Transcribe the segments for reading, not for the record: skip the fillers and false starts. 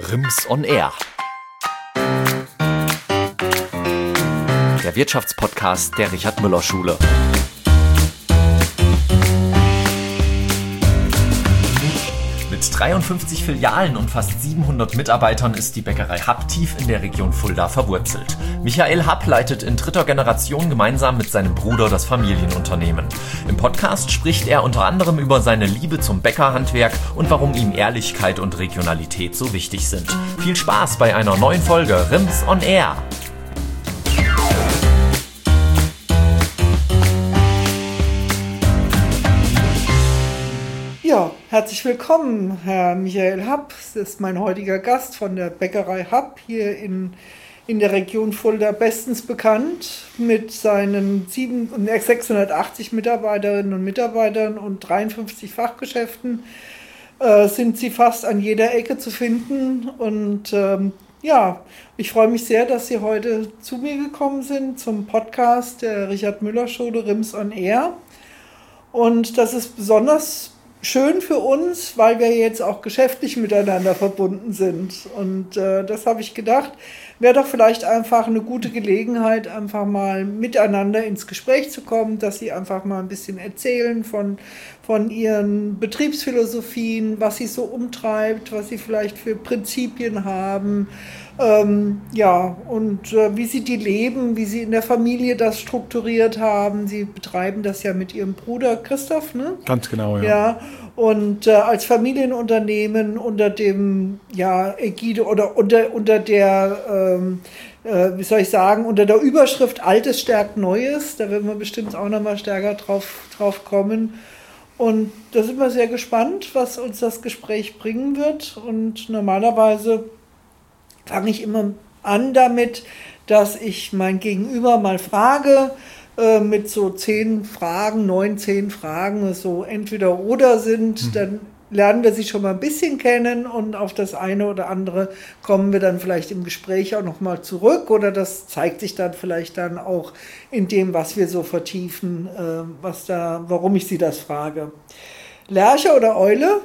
RIMS on Air. Der Wirtschaftspodcast der Richard-Müller-Schule. Mit 53 Filialen und fast 700 Mitarbeitern ist die Bäckerei Happ tief in der Region Fulda verwurzelt. Michael Happ leitet in dritter Generation gemeinsam mit seinem Bruder das Familienunternehmen. Im Podcast spricht er unter anderem über seine Liebe zum Bäckerhandwerk und warum ihm Ehrlichkeit und Regionalität so wichtig sind. Viel Spaß bei einer neuen Folge RIMS on Air. Ja, herzlich willkommen, Herr Michael Happ. Das ist mein heutiger Gast von der Bäckerei Happ hier in der Region Fulda, bestens bekannt mit seinen 680 Mitarbeiterinnen und Mitarbeitern und 53 Fachgeschäften. Sind sie fast an jeder Ecke zu finden. Und ich freue mich sehr, dass Sie heute zu mir gekommen sind zum Podcast der Richard-Müller-Schule RIMS on Air. Und das ist besonders schön für uns, weil wir jetzt auch geschäftlich miteinander verbunden sind. Und das habe ich gedacht, wäre doch vielleicht einfach eine gute Gelegenheit, einfach mal miteinander ins Gespräch zu kommen, dass Sie einfach mal ein bisschen erzählen von Ihren Betriebsphilosophien, was Sie so umtreibt, was Sie vielleicht für Prinzipien haben, wie Sie die leben, wie Sie in der Familie das strukturiert haben. Sie betreiben das ja mit Ihrem Bruder Christoph, ne? Ganz genau, ja. Ja, und als Familienunternehmen unter dem Ägide oder unter der unter der Überschrift Altes stärkt Neues. Da werden wir bestimmt auch nochmal stärker drauf kommen. Und da sind wir sehr gespannt, was uns das Gespräch bringen wird. Und normalerweise fange ich immer an damit, dass ich mein Gegenüber mal frage, mit so 10 Fragen, 10 Fragen, so entweder oder sind, dann lernen wir sie schon mal ein bisschen kennen und auf das eine oder andere kommen wir dann vielleicht im Gespräch auch nochmal zurück oder das zeigt sich dann vielleicht dann auch in dem, was wir so vertiefen, warum ich Sie das frage. Lerche oder Eule?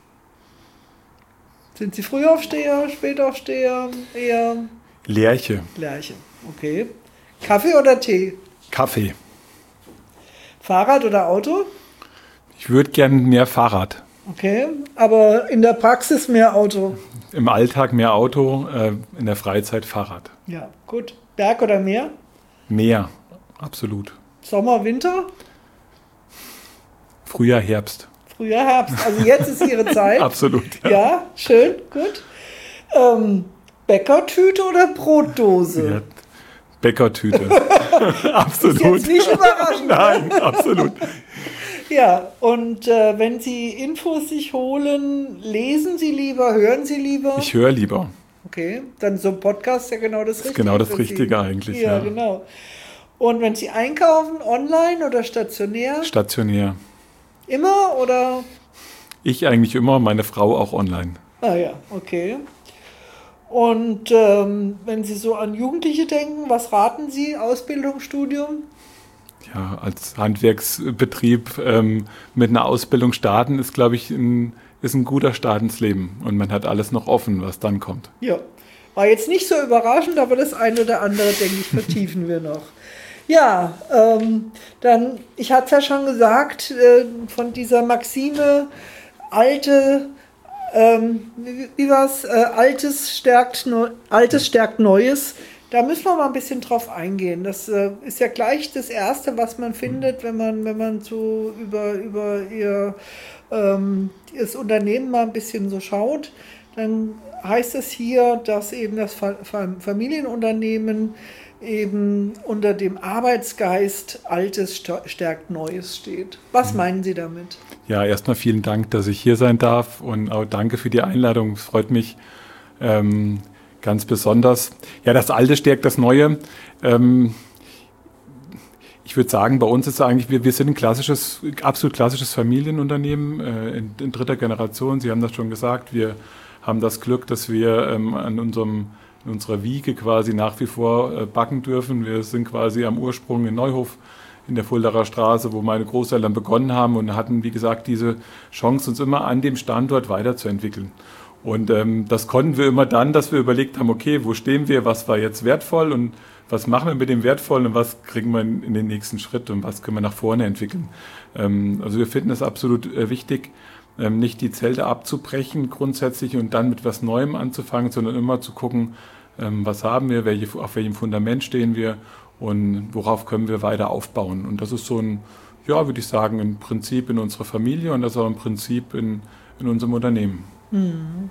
Sind Sie Frühaufsteher, Spätaufsteher, eher? Lerche. Lerche, okay. Kaffee oder Tee? Kaffee. Fahrrad oder Auto? Ich würde gern mehr Fahrrad. Okay, aber in der Praxis mehr Auto? Im Alltag mehr Auto, in der Freizeit Fahrrad. Ja, gut. Berg oder Meer? Meer, absolut. Sommer, Winter? Frühjahr, Herbst. Frühjahr, Herbst. Also jetzt ist Ihre Zeit. Absolut. Ja, schön, gut. Bäckertüte oder Brotdose? Ja, Bäckertüte. Absolut. Ist jetzt nicht überraschend. Nein, absolut. Ja, und wenn Sie Infos sich holen, lesen Sie lieber, hören Sie lieber? Ich höre lieber. Okay, dann so ein Podcast ist ja genau das Richtige. Genau das Richtige eigentlich, ja. Ja, genau. Und wenn Sie einkaufen, online oder stationär? Stationär. Immer oder? Ich eigentlich immer, meine Frau auch online. Ah ja, okay. Und wenn Sie so an Jugendliche denken, was raten Sie? Ausbildung, Studium? Ja, als Handwerksbetrieb mit einer Ausbildung starten ist, glaube ich, ein guter Start ins Leben. Und man hat alles noch offen, was dann kommt. Ja, war jetzt nicht so überraschend, aber das eine oder andere, denke ich, vertiefen wir noch. Ja, dann, ich hatte es ja schon gesagt, von dieser Maxime, Altes stärkt Neues. Da müssen wir mal ein bisschen drauf eingehen. Das ist ja gleich das Erste, was man findet, wenn man so über das Unternehmen mal ein bisschen so schaut. Dann heißt es hier, dass eben das Familienunternehmen eben unter dem Arbeitsgeist Altes stärkt Neues steht. Was meinen Sie damit? Ja, erstmal vielen Dank, dass ich hier sein darf und auch danke für die Einladung. Es freut mich ganz besonders. Ja, das Alte stärkt das Neue. Ich würde sagen, bei uns ist es eigentlich, wir sind ein absolut klassisches Familienunternehmen in dritter Generation. Sie haben das schon gesagt, wir haben das Glück, dass wir an unserer Wiege quasi nach wie vor backen dürfen. Wir sind quasi am Ursprung in Neuhof in der Fuldaer Straße, wo meine Großeltern begonnen haben und hatten, wie gesagt, diese Chance, uns immer an dem Standort weiterzuentwickeln. Und das konnten wir immer dann, dass wir überlegt haben, okay, wo stehen wir, was war jetzt wertvoll und was machen wir mit dem Wertvollen und was kriegen wir in den nächsten Schritt und was können wir nach vorne entwickeln. Also wir finden es absolut wichtig, nicht die Zelte abzubrechen grundsätzlich und dann mit was Neuem anzufangen, sondern immer zu gucken, was haben wir, auf welchem Fundament stehen wir und worauf können wir weiter aufbauen. Und das ist so ein, ja, würde ich sagen, ein Prinzip in unserer Familie und das ist auch ein Prinzip in unserem Unternehmen. Mhm.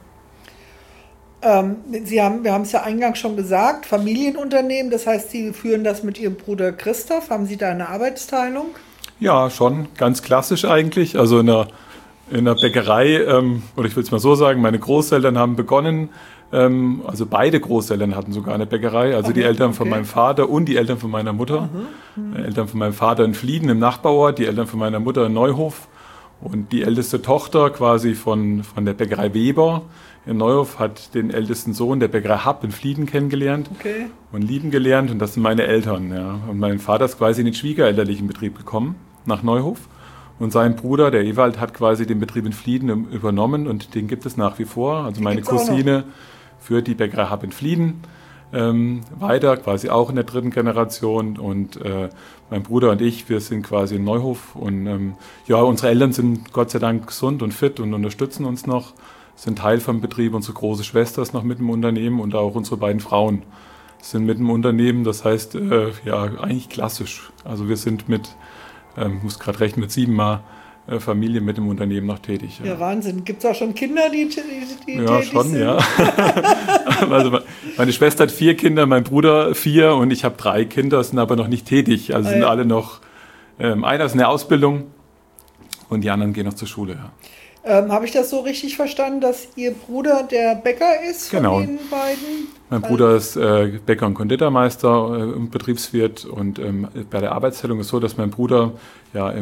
Wir haben es ja eingangs schon gesagt, Familienunternehmen, das heißt, Sie führen das mit Ihrem Bruder Christoph. Haben Sie da eine Arbeitsteilung? Ja, schon, ganz klassisch eigentlich. Also in der Bäckerei, oder ich will es mal so sagen, meine Großeltern haben begonnen, also beide Großeltern hatten sogar eine Bäckerei, also die Eltern von meinem Vater und die Eltern von meiner Mutter. Eltern von meinem Vater in Flieden im Nachbarort, die Eltern von meiner Mutter in Neuhof. Und die älteste Tochter quasi von der Bäckerei Weber in Neuhof hat den ältesten Sohn der Bäckerei Happ in Flieden kennengelernt und lieben gelernt. Und das sind meine Eltern. Ja. Und mein Vater ist quasi in den schwiegerelterlichen Betrieb gekommen, nach Neuhof. Und sein Bruder, der Ewald, hat quasi den Betrieb in Flieden übernommen und den gibt es nach wie vor. Also meine Cousine führt die Bäckerei Happ in Flieden weiter, quasi auch in der 3. Generation und mein Bruder und ich, wir sind quasi in Neuhof und ja, unsere Eltern sind Gott sei Dank gesund und fit und unterstützen uns noch, sind Teil vom Betrieb, unsere große Schwester ist noch mit im Unternehmen und auch unsere beiden Frauen sind mit im Unternehmen, das heißt, ja, eigentlich klassisch, also wir sind muss gerade rechnen, mit 7 Mal Familie mit dem Unternehmen noch tätig. Ja, Wahnsinn. Gibt es auch schon Kinder, die ja, tätig schon, sind? Ja, also meine Schwester hat 4 Kinder, mein Bruder 4 und ich habe 3 Kinder, sind aber noch nicht tätig. Also sind alle noch, einer ist in der Ausbildung und die anderen gehen noch zur Schule. Ja. Habe ich das so richtig verstanden, dass Ihr Bruder der Bäcker ist von den beiden? Mein Bruder ist Bäcker und Konditormeister, Betriebswirt und bei der Arbeitsteilung ist so, dass mein Bruder ja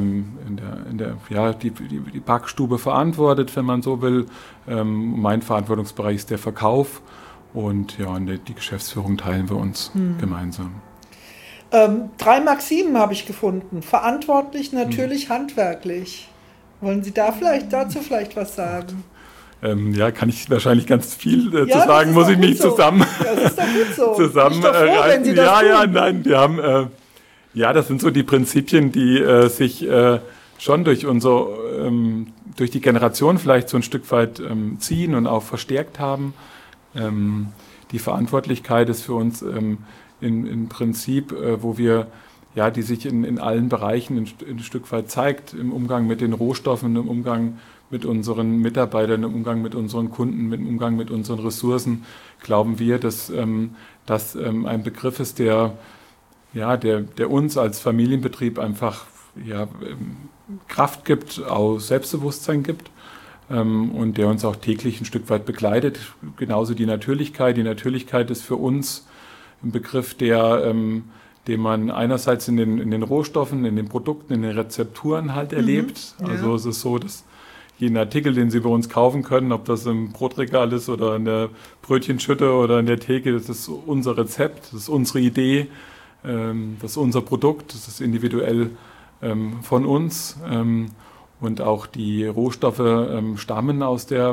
die Backstube verantwortet, wenn man so will. Mein Verantwortungsbereich ist der Verkauf und ja, und die Geschäftsführung teilen wir uns gemeinsam. 3 Maximen habe ich gefunden. Verantwortlich, natürlich, handwerklich. Wollen Sie dazu vielleicht was sagen? Ja, kann ich wahrscheinlich ganz viel zu sagen, muss ich mich zusammen. Ja, das ist doch gut so. Wenn Sie das tun. Nein, wir haben, das sind so die Prinzipien, die sich schon durch die Generation vielleicht so ein Stück weit ziehen und auch verstärkt haben. Die Verantwortlichkeit ist für uns im Prinzip, wo wir die sich in allen Bereichen ein Stück weit zeigt, im Umgang mit den Rohstoffen, im Umgang mit unseren Mitarbeitern, im Umgang mit unseren Kunden, im Umgang mit unseren Ressourcen, glauben wir, dass das ein Begriff ist, der uns als Familienbetrieb einfach Kraft gibt, auch Selbstbewusstsein gibt und der uns auch täglich ein Stück weit begleitet. Genauso die Natürlichkeit. Die Natürlichkeit ist für uns ein Begriff, den man einerseits in den Rohstoffen, in den Produkten, in den Rezepturen halt erlebt. Also es ist so, dass jeden Artikel, den Sie bei uns kaufen können, ob das im Brotregal ist oder in der Brötchenschütte oder in der Theke, das ist unser Rezept, das ist unsere Idee, das ist unser Produkt, das ist individuell von uns. Und auch die Rohstoffe stammen aus der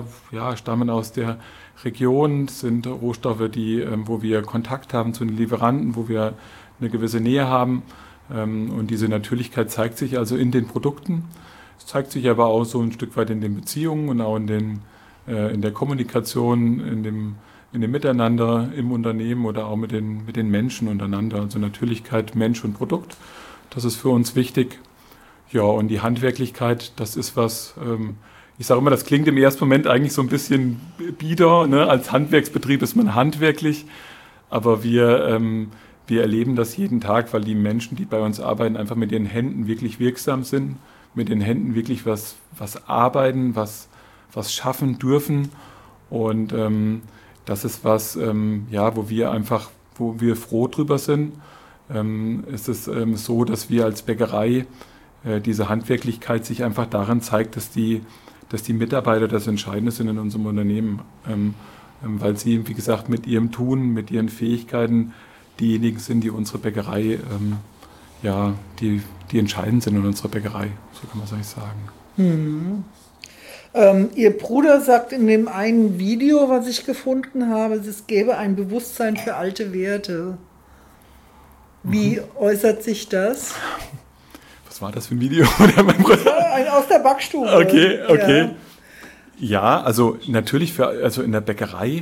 Region, sind Rohstoffe, wo wir Kontakt haben zu den Lieferanten, wo wir eine gewisse Nähe haben. Und diese Natürlichkeit zeigt sich also in den Produkten. Es zeigt sich aber auch so ein Stück weit in den Beziehungen und auch in der Kommunikation, in dem Miteinander im Unternehmen oder auch mit den Menschen untereinander. Also Natürlichkeit, Mensch und Produkt, das ist für uns wichtig. Ja, und die Handwerklichkeit, das ist was, ich sage immer, das klingt im ersten Moment eigentlich so ein bisschen bieder, ne? Als Handwerksbetrieb ist man handwerklich, aber wir erleben das jeden Tag, weil die Menschen, die bei uns arbeiten, einfach mit ihren Händen wirklich wirksam sind, mit den Händen wirklich was arbeiten, was schaffen dürfen. Und das ist was, wo wir froh drüber sind. Es ist so, dass wir als Bäckerei diese Handwerklichkeit sich einfach daran zeigt, dass die Mitarbeiter das Entscheidende sind in unserem Unternehmen, weil sie, wie gesagt, mit ihrem Tun, mit ihren Fähigkeiten diejenigen sind, die unsere Bäckerei, die entscheidend sind in unserer Bäckerei, so kann man es eigentlich sagen. Ihr Bruder sagt in dem einen Video, was ich gefunden habe, es gäbe ein Bewusstsein für alte Werte. Wie äußert sich das? Was war das für ein Video? Aus der Backstube. Okay. Ja, also natürlich also in der Bäckerei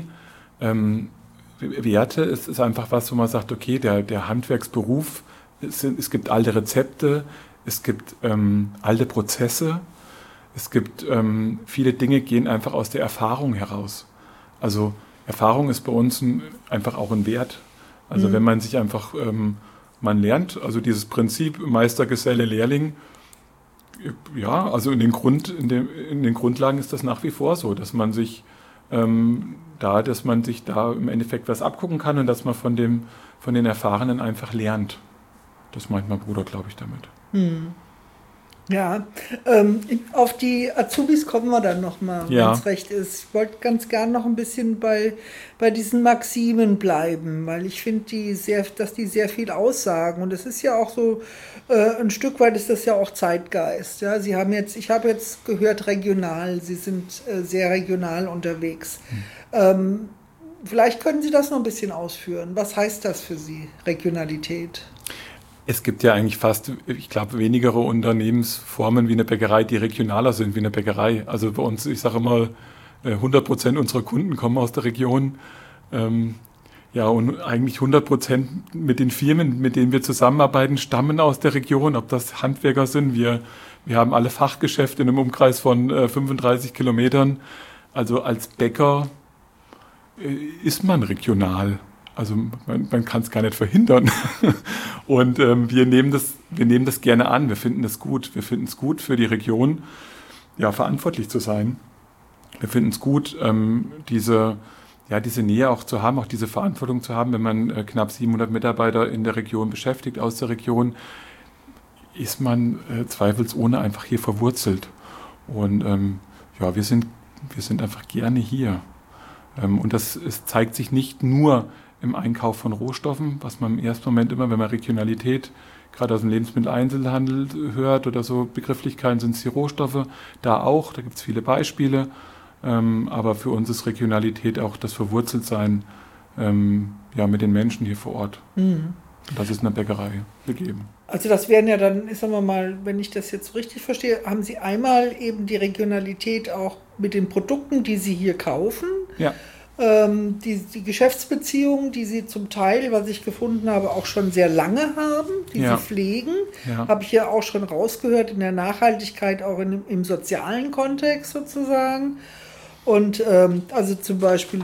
Werte ist einfach was, wo man sagt, okay, der Handwerksberuf, es gibt alte Rezepte, es gibt alte Prozesse, es gibt viele Dinge, gehen einfach aus der Erfahrung heraus. Also Erfahrung ist bei uns einfach auch ein Wert. Also wenn man sich einfach, man lernt, also dieses Prinzip Meister, Geselle, Lehrling, ja, also in den Grundlagen ist das nach wie vor so, dass man sich da im Endeffekt was abgucken kann und dass man von den Erfahrenen einfach lernt. Das meint mein Bruder, glaube ich, damit. Ja, auf die Azubis kommen wir dann nochmal, wenn es recht ist. Ich wollte ganz gern noch ein bisschen bei diesen Maximen bleiben, weil ich finde, dass die sehr viel aussagen. Und es ist ja auch so, ein Stück weit ist das ja auch Zeitgeist. Ja? Ich habe jetzt gehört, regional, Sie sind sehr regional unterwegs. Vielleicht können Sie das noch ein bisschen ausführen. Was heißt das für Sie, Regionalität? Es gibt ja eigentlich fast, ich glaube, wenigere Unternehmensformen wie eine Bäckerei, die regionaler sind wie eine Bäckerei. Also bei uns, ich sage immer, 100% unserer Kunden kommen aus der Region. Und eigentlich 100% mit den Firmen, mit denen wir zusammenarbeiten, stammen aus der Region. Ob das Handwerker sind, wir haben alle Fachgeschäfte in einem Umkreis von 35 Kilometern. Also als Bäcker ist man regional. Also man kann es gar nicht verhindern. Und wir nehmen das gerne an. Wir finden das gut. Wir finden es gut, für die Region verantwortlich zu sein. Wir finden es gut, diese Nähe auch zu haben, auch diese Verantwortung zu haben. Wenn man knapp 700 Mitarbeiter in der Region beschäftigt, aus der Region, ist man zweifelsohne einfach hier verwurzelt. Und wir sind einfach gerne hier. Und das zeigt sich nicht nur im Einkauf von Rohstoffen, was man im ersten Moment immer, wenn man Regionalität gerade aus dem Lebensmitteleinzelhandel hört oder so Begrifflichkeiten, sind es die Rohstoffe, da gibt es viele Beispiele, aber für uns ist Regionalität auch das Verwurzeltsein mit den Menschen hier vor Ort. Und das ist in der Bäckerei gegeben. Also das wären ja dann, sagen wir mal, wenn ich das jetzt richtig verstehe, haben Sie einmal eben die Regionalität auch mit den Produkten, die Sie hier kaufen. Ja. Die Geschäftsbeziehungen, die Sie zum Teil, was ich gefunden habe, auch schon sehr lange haben, die Sie pflegen, habe ich ja auch schon rausgehört, in der Nachhaltigkeit, auch im sozialen Kontext sozusagen. Und also zum Beispiel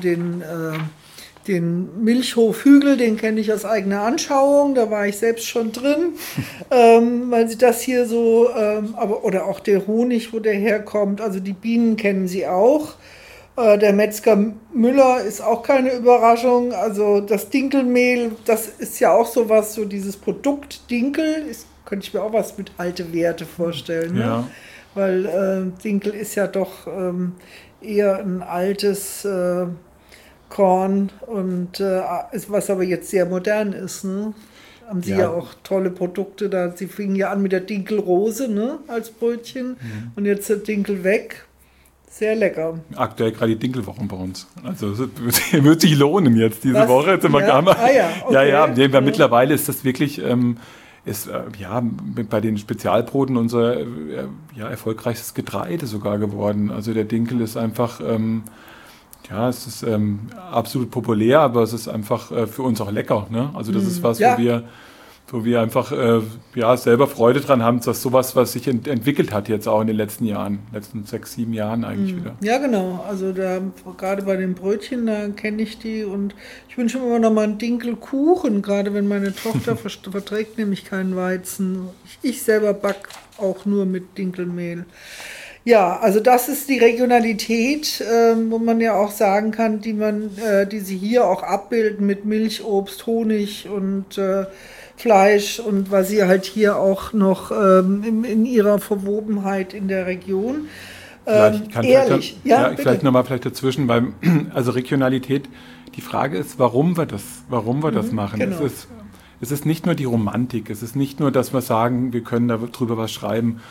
den Milchhof Hügel, den kenne ich aus eigener Anschauung, da war ich selbst schon drin, weil Sie das hier so, oder auch der Honig, wo der herkommt, also die Bienen kennen Sie auch. Der Metzger Müller ist auch keine Überraschung. Also das Dinkelmehl, das ist ja auch sowas, so dieses Produkt Dinkel, könnte ich mir auch was mit alte Werte vorstellen. Ne? Ja. Weil Dinkel ist ja doch eher ein altes Korn und was aber jetzt sehr modern ist. Ne? Haben Sie ja auch tolle Produkte da. Sie fingen ja an mit der Dinkelrose, ne, als Brötchen und jetzt der Dinkel weg. Sehr lecker. Aktuell gerade die Dinkelwochen bei uns. Also es wird sich lohnen jetzt diese Woche. Jetzt mittlerweile ist das wirklich bei den Spezialbroten unser erfolgreichstes Getreide sogar geworden. Also der Dinkel ist einfach, es ist absolut populär, aber es ist einfach für uns auch lecker. Ne? Also das ist was, wo wir einfach selber Freude dran haben, dass sowas, was sich entwickelt hat jetzt auch in den letzten 6, 7 Jahren eigentlich wieder. Ja, genau. Also da gerade bei den Brötchen, da kenne ich die und ich wünsche mir immer noch mal einen Dinkelkuchen, gerade wenn meine Tochter verträgt nämlich keinen Weizen. Ich selber backe auch nur mit Dinkelmehl. Ja, also das ist die Regionalität, wo man ja auch sagen kann, die sie hier auch abbilden mit Milch, Obst, Honig und Fleisch und was sie halt hier auch noch in ihrer Verwobenheit in der Region. Vielleicht nochmal dazwischen, also Regionalität, die Frage ist, warum wir das machen. Genau. Es ist nicht nur die Romantik, es ist nicht nur, dass wir sagen, wir können darüber was schreiben.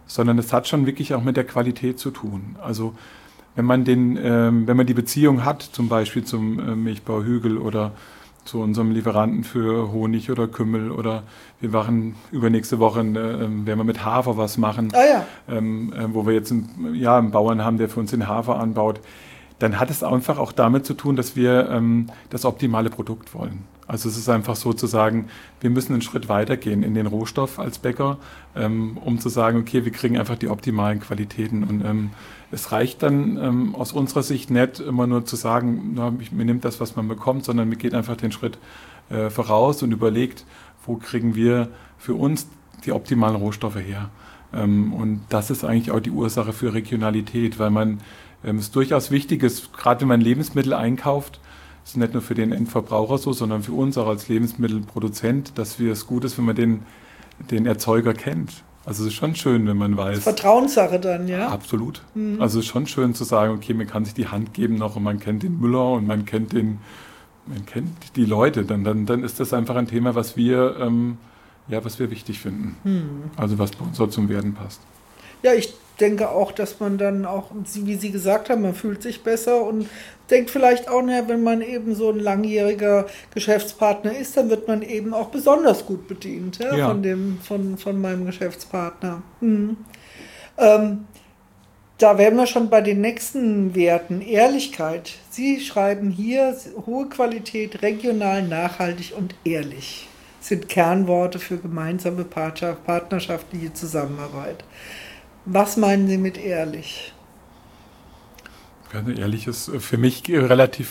sondern es hat schon wirklich auch mit der Qualität zu tun. Also wenn man die Beziehung hat, zum Beispiel zum Milchbauer Hügel oder zu unserem Lieferanten für Honig oder Kümmel, oder wir machen übernächste Woche, werden wir mit Hafer was machen, wo wir jetzt einen Bauern haben, der für uns den Hafer anbaut, dann hat es einfach auch damit zu tun, dass wir das optimale Produkt wollen. Also es ist einfach so zu sagen, wir müssen einen Schritt weitergehen in den Rohstoff als Bäcker, um zu sagen, okay, wir kriegen einfach die optimalen Qualitäten. Und es reicht dann aus unserer Sicht nicht immer nur zu sagen, man nimmt das, was man bekommt, sondern man geht einfach den Schritt voraus und überlegt, wo kriegen wir für uns die optimalen Rohstoffe her. Und das ist eigentlich auch die Ursache für Regionalität, weil es durchaus wichtig ist, gerade wenn man Lebensmittel einkauft, das ist nicht nur für den Endverbraucher so, sondern für uns auch als Lebensmittelproduzent, dass es gut ist, wenn man den Erzeuger kennt. Also es ist schon schön, wenn man weiß. Vertrauenssache dann, ja? Absolut. Also es ist schon schön zu sagen, okay, man kann sich die Hand geben noch und man kennt den Müller und man kennt die Leute. Dann ist das einfach ein Thema, was wir wichtig finden. Also was bei uns so zum Werden passt. Ja, ich denke auch, dass man dann auch, wie Sie gesagt haben, man fühlt sich besser und denkt vielleicht auch, wenn man eben so ein langjähriger Geschäftspartner ist, dann wird man eben auch besonders gut bedient von meinem Geschäftspartner. Da wären wir schon bei den nächsten Werten. Ehrlichkeit. Sie schreiben hier, hohe Qualität, regional, nachhaltig und ehrlich sind Kernworte für gemeinsame partnerschaftliche Zusammenarbeit. Was meinen Sie mit ehrlich? Also ehrlich ist für mich relativ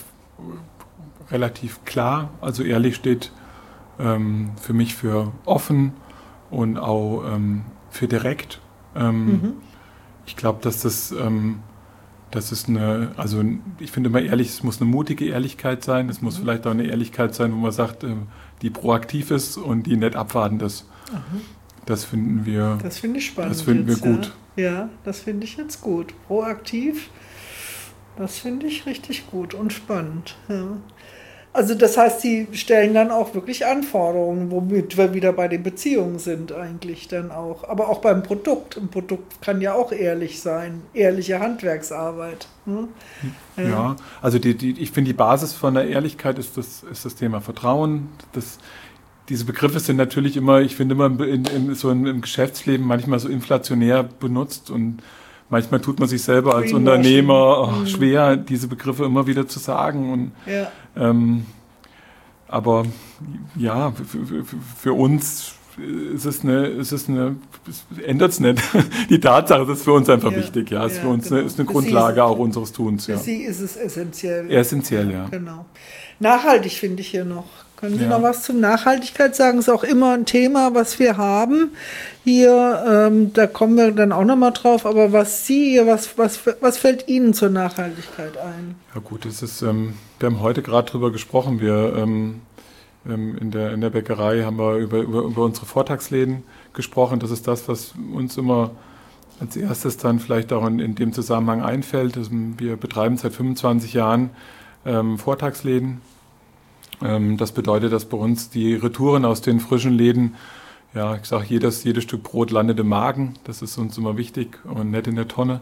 klar. Also ehrlich steht für mich für offen und auch für direkt. Ich glaube, dass das ist ich finde immer ehrlich, es muss eine mutige Ehrlichkeit sein. Es muss vielleicht auch eine Ehrlichkeit sein, wo man sagt, die proaktiv ist und die nicht abwartend ist. Das finden wir. Das finde ich spannend. Das finden wir gut. Ja, das finde ich jetzt gut. Proaktiv, das finde ich richtig gut und spannend. Ja. Also das heißt, Sie stellen dann auch wirklich Anforderungen, womit wir wieder bei den Beziehungen sind eigentlich dann auch. Aber auch beim Produkt. Ein Produkt kann ja auch ehrlich sein. Ehrliche Handwerksarbeit. Ja, also ich finde, die Basis von der Ehrlichkeit ist das Thema Vertrauen. Diese Begriffe sind natürlich immer, ich finde immer im Geschäftsleben manchmal so inflationär benutzt und manchmal tut man sich selber als Unternehmer schwer, diese Begriffe immer wieder zu sagen. Aber ja, für uns ändert es nicht. Die Tatsache, das ist für uns einfach wichtig. Ja, ist für uns ist eine Grundlage auch unseres Tuns. Für Sie ist es essentiell. Essentiell, ja. Genau. Nachhaltig finde ich hier noch. Können Sie noch was zur Nachhaltigkeit sagen? Ist auch immer ein Thema, was wir haben hier. Da kommen wir dann auch nochmal drauf. Aber was fällt Ihnen zur Nachhaltigkeit ein? Ja gut, wir haben heute gerade drüber gesprochen. Wir in der Bäckerei haben wir über unsere Vortagsläden gesprochen. Das ist das, was uns immer als erstes dann vielleicht auch in dem Zusammenhang einfällt. Wir betreiben seit 25 Jahren Vortagsläden. Das bedeutet, dass bei uns die Retouren aus den frischen Läden, ja, ich sage, jedes Stück Brot landet im Magen. Das ist uns immer wichtig und nicht in der Tonne.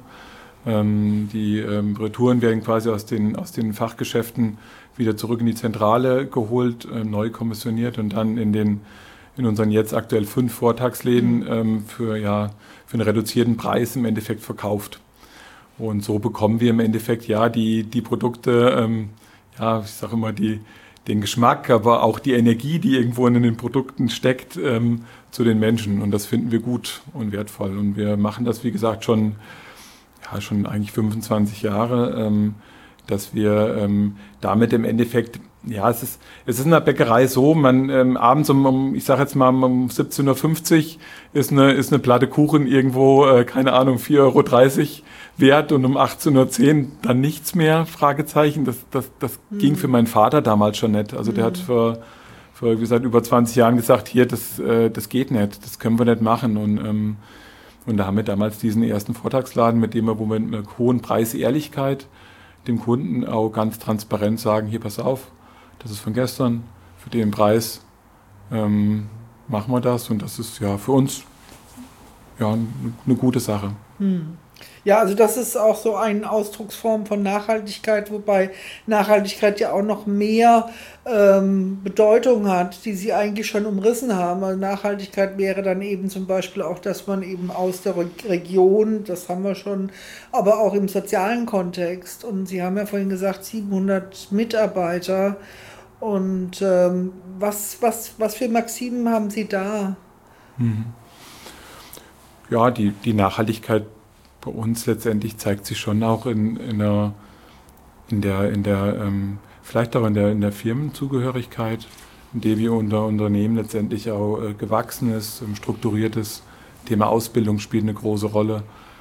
Die Retouren werden quasi aus den Fachgeschäften wieder zurück in die Zentrale geholt, neu kommissioniert und dann in unseren jetzt aktuell 5 Vortagsläden für einen reduzierten Preis im Endeffekt verkauft. Und so bekommen wir im Endeffekt die Produkte, ich sage immer, den Geschmack, aber auch die Energie, die irgendwo in den Produkten steckt, zu den Menschen. Und das finden wir gut und wertvoll. Und wir machen das, wie gesagt, schon eigentlich 25 Jahre, dass wir damit im Endeffekt, es ist in der Bäckerei so, man abends ich sage jetzt mal um 17.50 Uhr ist eine Platte Kuchen irgendwo, keine Ahnung, 4,30 € wert und um 18.10 Uhr dann nichts mehr, Fragezeichen. Das ging für meinen Vater damals schon nicht. Also der hat vor wie gesagt, über 20 Jahren gesagt, hier, das geht nicht, das können wir nicht machen. Und da haben wir damals diesen ersten Vortragsladen, wo wir mit einer hohen Preisehrlichkeit dem Kunden auch ganz transparent sagen, hier, pass auf, das ist von gestern, für den Preis machen wir das. Und das ist ja für uns ja, eine gute Sache. Ja, also das ist auch so eine Ausdrucksform von Nachhaltigkeit, wobei Nachhaltigkeit ja auch noch mehr Bedeutung hat, die Sie eigentlich schon umrissen haben. Also Nachhaltigkeit wäre dann eben zum Beispiel auch, dass man eben aus der Region, das haben wir schon, aber auch im sozialen Kontext. Und Sie haben ja vorhin gesagt, 700 Mitarbeiter. Und was für Maximen haben Sie da? Ja, die Nachhaltigkeit bei uns letztendlich zeigt sich schon auch vielleicht auch in der Firmenzugehörigkeit, in der wir unser Unternehmen letztendlich auch gewachsen ist, strukturiert ist. Thema Ausbildung spielt eine große Rolle.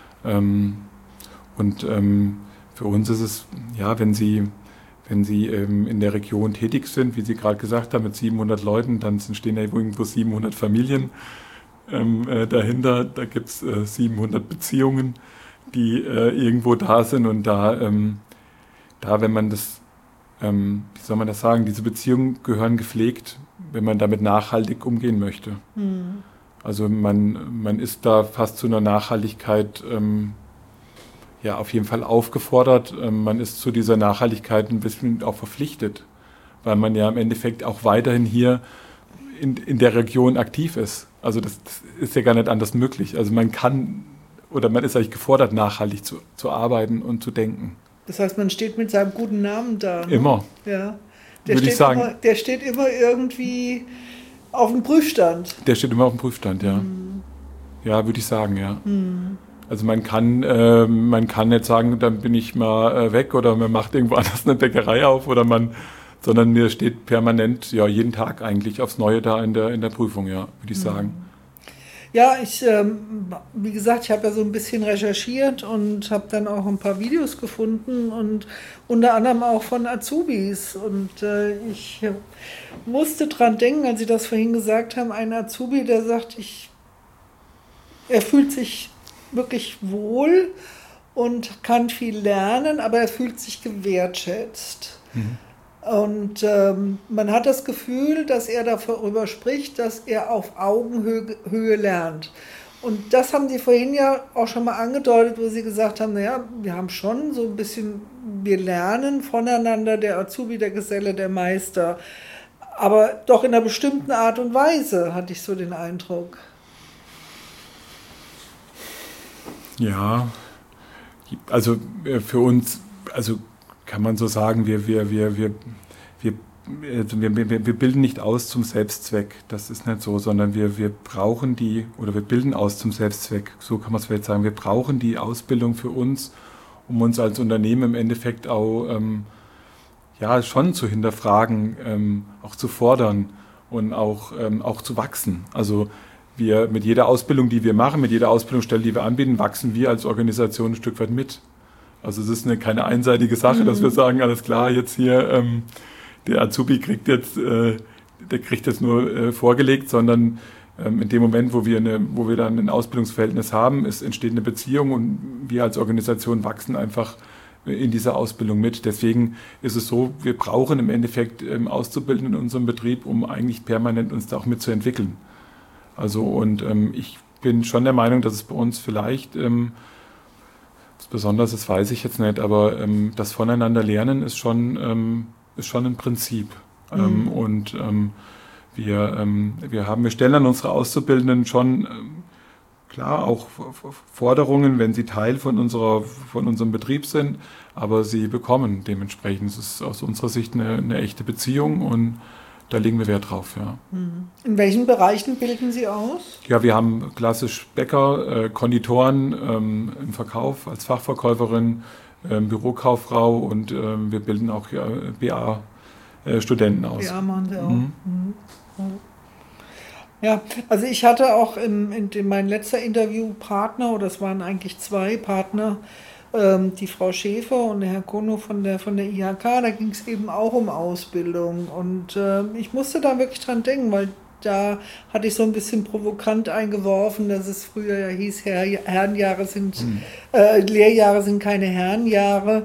Für uns ist es, ja, wenn Sie in der Region tätig sind, wie Sie gerade gesagt haben, mit 700 Leuten, dann stehen ja irgendwo 700 Familien dahinter. Da gibt es 700 Beziehungen, die irgendwo da sind. Und da wenn man das, wie soll man das sagen, diese Beziehungen gehören gepflegt, wenn man damit nachhaltig umgehen möchte. Also man ist da fast zu einer Nachhaltigkeit ja, auf jeden Fall aufgefordert. Man ist zu dieser Nachhaltigkeit ein bisschen auch verpflichtet, weil man ja im Endeffekt auch weiterhin hier in der Region aktiv ist. Also das ist ja gar nicht anders möglich. Also man ist eigentlich gefordert, nachhaltig zu arbeiten und zu denken. Das heißt, man steht mit seinem guten Namen da. Ne? Immer. Ja. Würde ich sagen. Der steht immer irgendwie auf dem Prüfstand. Der steht immer auf dem Prüfstand, ja. Ja, würde ich sagen, ja. Also man kann nicht sagen, dann bin ich mal weg oder man macht irgendwo anders eine Bäckerei auf sondern mir steht permanent, ja, jeden Tag eigentlich aufs Neue da in der Prüfung, ja, würde ich sagen. Ja, wie gesagt, ich habe ja so ein bisschen recherchiert und habe dann auch ein paar Videos gefunden und unter anderem auch von Azubis. Und ich musste dran denken, als Sie das vorhin gesagt haben, ein Azubi, der sagt, er fühlt sich wirklich wohl und kann viel lernen, aber er fühlt sich gewertschätzt. Und man hat das Gefühl, dass er darüber spricht, dass er auf Augenhöhe lernt. Und das haben Sie vorhin ja auch schon mal angedeutet, wo Sie gesagt haben, naja, wir haben schon so ein bisschen, wir lernen voneinander, der Azubi, der Geselle, der Meister, aber doch in einer bestimmten Art und Weise, hatte ich so den Eindruck. Ja, also für uns, also kann man so sagen, wir bilden nicht aus zum Selbstzweck, das ist nicht so, sondern wir brauchen wir bilden aus zum Selbstzweck, so kann man es vielleicht sagen, wir brauchen die Ausbildung für uns, um uns als Unternehmen im Endeffekt auch schon zu hinterfragen, auch zu fordern und auch zu wachsen. Also mit jeder Ausbildung, die wir machen, mit jeder Ausbildungsstelle, die wir anbieten, wachsen wir als Organisation ein Stück weit mit. Also es ist keine einseitige Sache, dass wir sagen, alles klar, jetzt hier der Azubi kriegt jetzt nur vorgelegt, sondern in dem Moment, wo wir dann ein Ausbildungsverhältnis haben, entsteht eine Beziehung und wir als Organisation wachsen einfach in dieser Ausbildung mit. Deswegen ist es so, wir brauchen im Endeffekt Auszubildende in unserem Betrieb, um eigentlich permanent uns da auch mitzuentwickeln. Also ich bin schon der Meinung, dass es bei uns vielleicht besonders, das weiß ich jetzt nicht, aber das Voneinander lernen ist schon ein Prinzip. Wir stellen an unsere Auszubildenden schon klar auch Forderungen, wenn sie Teil von unserem Betrieb sind, aber sie bekommen dementsprechend. Es ist aus unserer Sicht eine echte Beziehung und da legen wir Wert drauf, ja. In welchen Bereichen bilden Sie aus? Ja, wir haben klassisch Bäcker, Konditoren im Verkauf als Fachverkäuferin, Bürokauffrau und wir bilden auch BA-Studenten aus. BA machen Sie auch. Ja, also ich hatte auch mein letzter Interviewpartner, oder es waren eigentlich zwei Partner, die Frau Schäfer und der Herr Kono von der IHK, da ging es eben auch um Ausbildung und ich musste da wirklich dran denken, weil da hatte ich so ein bisschen provokant eingeworfen, dass es früher ja hieß, Lehrjahre sind keine Herrenjahre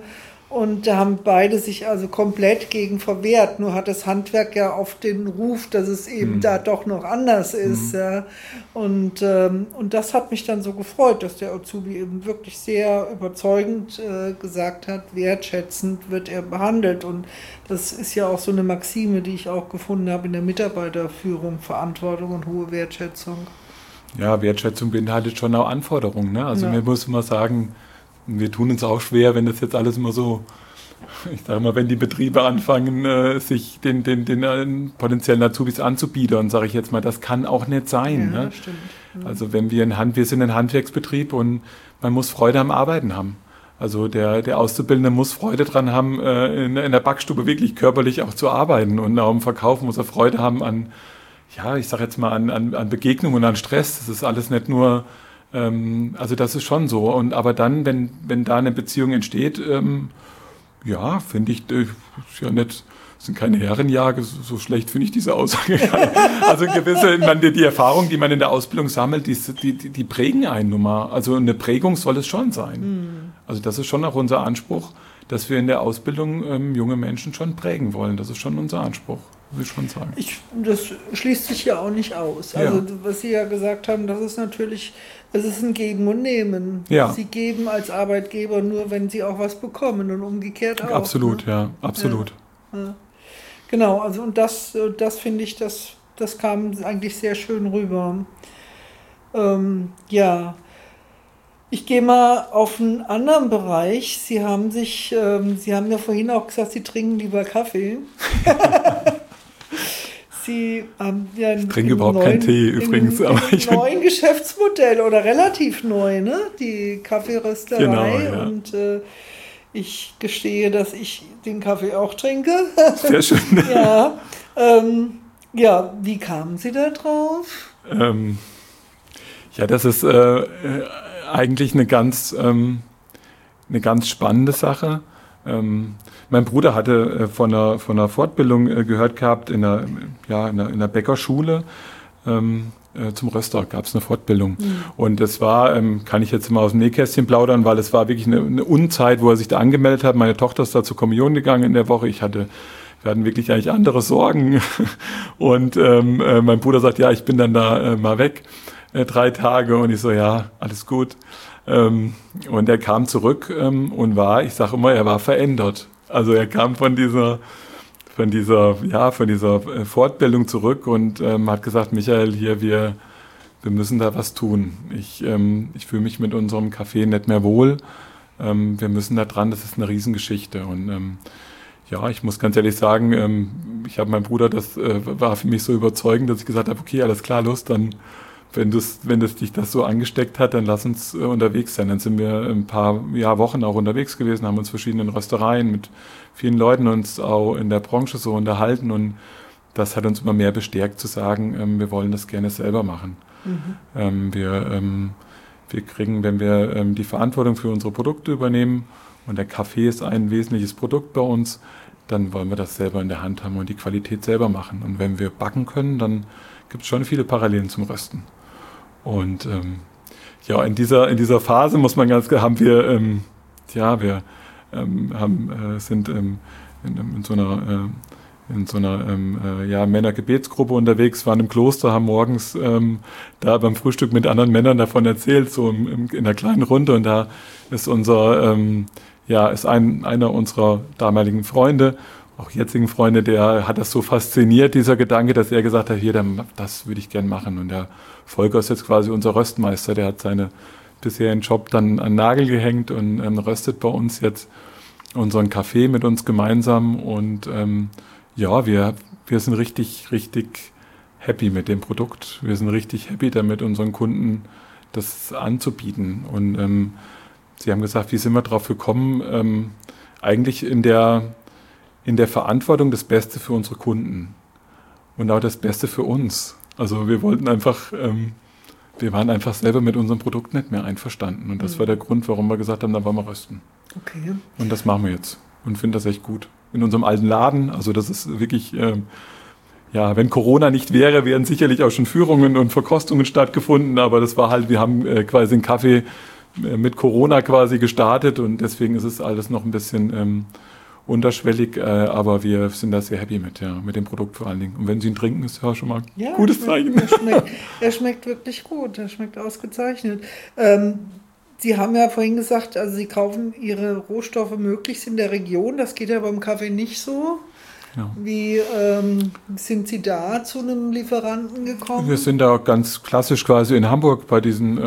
Und da haben beide sich also komplett gegen verwehrt. Nur hat das Handwerk ja oft den Ruf, dass es eben da doch noch anders ist. Ja. Und das hat mich dann so gefreut, dass der Azubi eben wirklich sehr überzeugend gesagt hat, wertschätzend wird er behandelt. Und das ist ja auch so eine Maxime, die ich auch gefunden habe in der Mitarbeiterführung, Verantwortung und hohe Wertschätzung. Ja, Wertschätzung beinhaltet schon auch Anforderungen. Ne? Also wir müssen mal sagen, wir tun uns auch schwer, wenn das jetzt alles immer so, ich sage mal, wenn die Betriebe anfangen, sich den potenziellen Azubis anzubieten, sage ich jetzt mal, das kann auch nicht sein. Ja, ne? Stimmt. Also wenn wir sind ein Handwerksbetrieb und man muss Freude am Arbeiten haben. Also der Auszubildende muss Freude dran haben, in der Backstube wirklich körperlich auch zu arbeiten, und auch im Verkauf muss er Freude haben an, ja, ich sage jetzt mal, an Begegnungen und an Stress. Das ist alles nicht nur, also das ist schon so. Aber dann, wenn da eine Beziehung entsteht, ja, finde ich, ist ja nicht, sind keine Herrenjage, so schlecht finde ich diese Aussage. Also gewisse, die Erfahrung, die man in der Ausbildung sammelt, die prägen einen nun mal. Also eine Prägung soll es schon sein. Also das ist schon auch unser Anspruch, dass wir in der Ausbildung junge Menschen schon prägen wollen. Das ist schon unser Anspruch, würde ich schon sagen. Das schließt sich ja auch nicht aus. Also was Sie ja gesagt haben, das ist natürlich, es ist ein Geben und Nehmen. Ja. Sie geben als Arbeitgeber nur, wenn Sie auch was bekommen, und umgekehrt auch. Absolut, ne? ja, absolut. Ja. Genau, also und das finde ich, das kam eigentlich sehr schön rüber. Ja. Ich gehe mal auf einen anderen Bereich. Sie haben ja vorhin auch gesagt, Sie trinken lieber Kaffee. Sie haben ja ich trinke überhaupt keinen Tee übrigens. Aber ich neuen Geschäftsmodell oder relativ neu, ne? Die Kaffeerösterei. Genau, ja. Und ich gestehe, dass ich den Kaffee auch trinke. Sehr schön. Ja. Ja, wie kamen Sie da drauf? Ja, das ist eigentlich eine ganz spannende Sache. Mein Bruder hatte von einer Fortbildung gehört gehabt in einer Bäckerschule. Zum Röster gab es eine Fortbildung. Und das war, kann ich jetzt mal aus dem Nähkästchen plaudern, weil es war wirklich eine Unzeit, wo er sich da angemeldet hat. Meine Tochter ist da zur Kommunion gegangen in der Woche. Wir hatten wirklich eigentlich andere Sorgen. Und mein Bruder sagt, ja, ich bin dann da mal weg, 3 Tage. Und ich so, ja, alles gut. Und er kam zurück und ich sage immer, er war verändert. Also er kam von dieser Fortbildung zurück und hat gesagt, Michael, hier, wir müssen da was tun. Ich fühle mich mit unserem Café nicht mehr wohl. Wir müssen da dran, das ist eine Riesengeschichte. Und ja, ich muss ganz ehrlich sagen, ich habe meinen Bruder, das war für mich so überzeugend, dass ich gesagt habe, okay, alles klar, los, dann wenn dich das so angesteckt hat, dann lass uns unterwegs sein. Dann sind wir ein paar Wochen auch unterwegs gewesen, haben uns verschiedenen Röstereien mit vielen Leuten uns auch in der Branche so unterhalten, und das hat uns immer mehr bestärkt zu sagen, wir wollen das gerne selber machen. Wir kriegen, wenn wir die Verantwortung für unsere Produkte übernehmen, und der Kaffee ist ein wesentliches Produkt bei uns, dann wollen wir das selber in der Hand haben und die Qualität selber machen. Und wenn wir backen können, dann gibt es schon viele Parallelen zum Rösten. Und in dieser Phase muss man haben wir sind in so einer Männergebetsgruppe unterwegs, waren im Kloster, haben morgens da beim Frühstück mit anderen Männern davon erzählt, so in einer kleinen Runde, und da ist einer unserer damaligen Freunde, auch jetzigen Freunde, der hat das so fasziniert, dieser Gedanke, dass er gesagt hat, das würde ich gern machen. Und der Volker ist jetzt quasi unser Röstmeister, der hat seinen bisherigen Job dann an den Nagel gehängt und röstet bei uns jetzt unseren Kaffee mit uns gemeinsam. Und wir sind richtig, richtig happy mit dem Produkt. Wir sind richtig happy damit, unseren Kunden das anzubieten. Und Sie haben gesagt, wie sind wir drauf gekommen? Eigentlich in der Verantwortung das Beste für unsere Kunden und auch das Beste für uns. Also wir waren einfach selber mit unserem Produkt nicht mehr einverstanden. Und das war der Grund, warum wir gesagt haben, dann wollen wir rösten. Okay. Und das machen wir jetzt und finden das echt gut. In unserem alten Laden, also das ist wirklich, wenn Corona nicht wäre, wären sicherlich auch schon Führungen und Verkostungen stattgefunden, aber das war halt, wir haben quasi den Kaffee mit Corona quasi gestartet und deswegen ist es alles noch ein bisschen unterschwellig, aber wir sind da sehr happy mit dem Produkt vor allen Dingen. Und wenn Sie ihn trinken, ist ja schon mal ein gutes Zeichen. Er schmeckt wirklich gut, er schmeckt ausgezeichnet. Sie haben ja vorhin gesagt, also Sie kaufen Ihre Rohstoffe möglichst in der Region, das geht ja beim Kaffee nicht so. Ja. Wie sind Sie da zu einem Lieferanten gekommen? Wir sind da ganz klassisch quasi in Hamburg bei diesen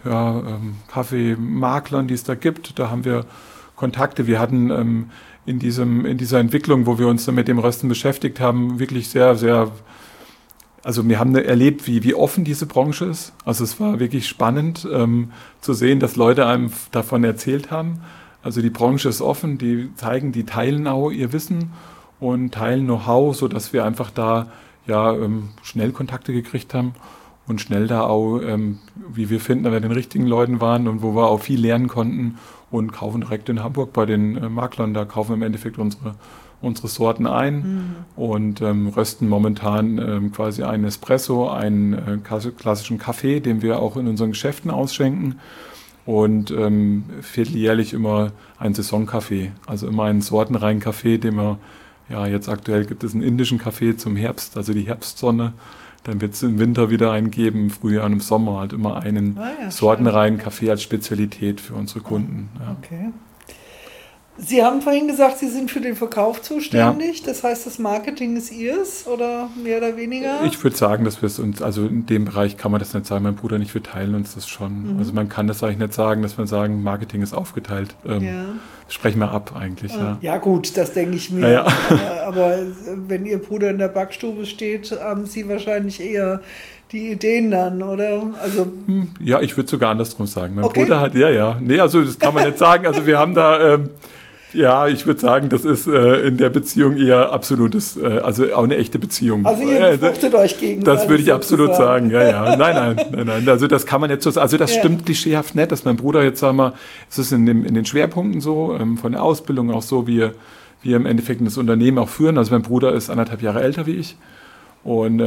Kaffeemaklern, die es da gibt. Da haben wir Kontakte. Wir hatten in dieser Entwicklung, wo wir uns dann mit dem Rösten beschäftigt haben, wirklich sehr, sehr, also wir haben erlebt, wie offen diese Branche ist. Also es war wirklich spannend zu sehen, dass Leute einem davon erzählt haben. Also die Branche ist offen, die teilen auch ihr Wissen und teilen Know-how, sodass wir einfach da schnell Kontakte gekriegt haben und schnell da auch, wie wir finden, bei den richtigen Leuten waren und wo wir auch viel lernen konnten und kaufen direkt in Hamburg bei den Maklern. Da kaufen wir im Endeffekt unsere Sorten ein und rösten momentan quasi einen Espresso, einen klassischen Kaffee, den wir auch in unseren Geschäften ausschenken und vierteljährlich immer einen Saisonkaffee, also immer einen sortenreinen Kaffee, den wir, jetzt aktuell gibt es einen indischen Kaffee zum Herbst, also die Herbstsonne. Dann wird es im Winter wieder einen geben, im Frühjahr und im Sommer halt immer einen sortenreinen Kaffee als Spezialität für unsere Kunden. Ja. Okay. Sie haben vorhin gesagt, Sie sind für den Verkauf zuständig. Ja. Das heißt, das Marketing ist Ihres oder mehr oder weniger? Ich würde sagen, dass wir es uns, also in dem Bereich kann man das nicht sagen, mein Bruder nicht, wir teilen uns das schon. Also man kann das eigentlich nicht sagen, dass wir sagen, Marketing ist aufgeteilt. Sprechen wir ab eigentlich. Ja gut, das denke ich mir. Ja. Aber wenn Ihr Bruder in der Backstube steht, haben Sie wahrscheinlich eher die Ideen dann, oder? Also ja, ich würde sogar andersrum sagen. Mein Bruder hat, nee, also das kann man nicht sagen. Also wir haben da, ich würde sagen, das ist in der Beziehung eher absolutes, also auch eine echte Beziehung. Also ihr befruchtet euch gegenseitig. Das würde ich absolut sagen, Nein. Also das kann man jetzt so sagen. Also das stimmt klischeehaft nicht, dass mein Bruder jetzt, sagen wir, es ist in den Schwerpunkten so, von der Ausbildung auch so, wie wir im Endeffekt das Unternehmen auch führen. Also mein Bruder ist 1,5 Jahre älter wie ich und